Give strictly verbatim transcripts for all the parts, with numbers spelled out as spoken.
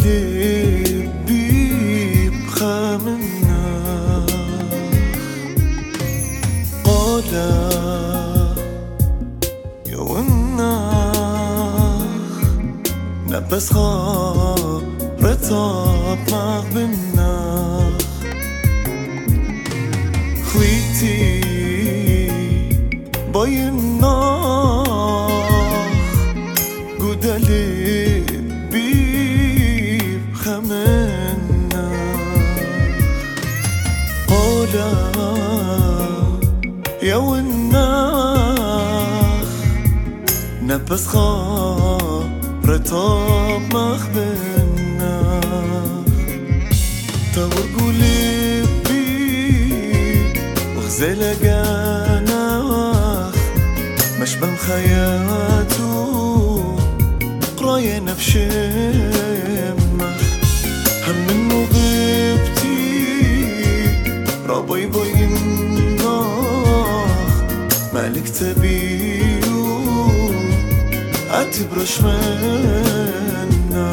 لبي بخامنا قالا يوناخ نبس رطاب مغبناخ خليتي بايناخ قدالي خمنا قولا يا وناخ نبس رطاب مخبنا تورقو لبي وغزالة قناخ مشبه خياتو قراية نفشم هم من غيبتي ربي بيناخ مالك تبيو أتبرش منا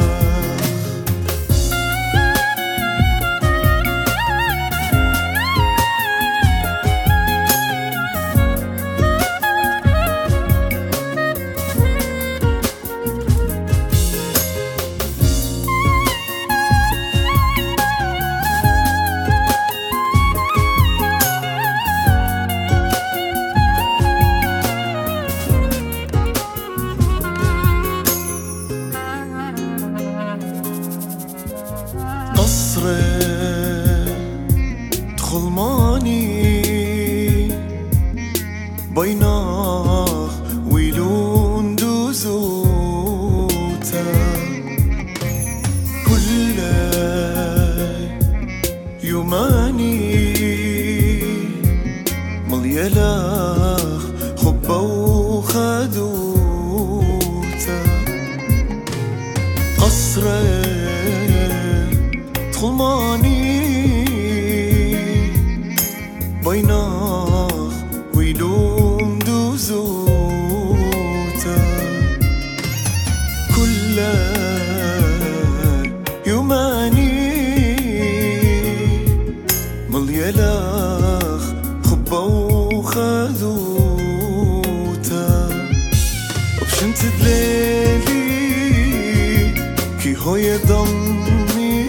دخل ماني بيناخ ويلون دوزوتا كل يوماني مليلاخ خبا وخدوتا قصري خلماني بيناخ ويلوم دوزوتا كل يوماني مليلاخ خبا وخذوتا وبشنت دليلي كي هو يضمني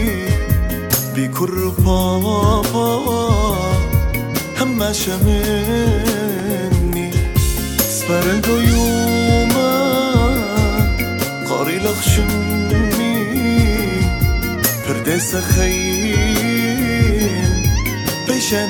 بكر بابا هما شمني سبرندو يوما قاري لخشمني پردس خيم بيشان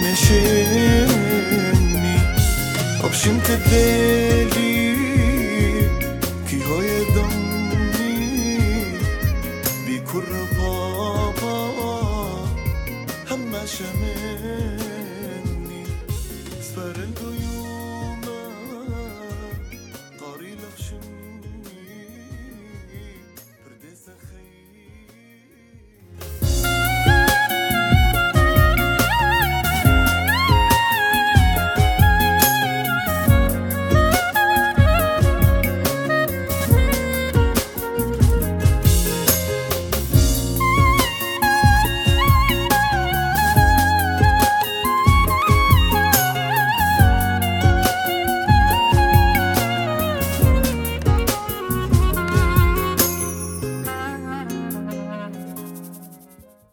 شمني أبشم تدلي كي هو يضمني بكر بابا هما شمني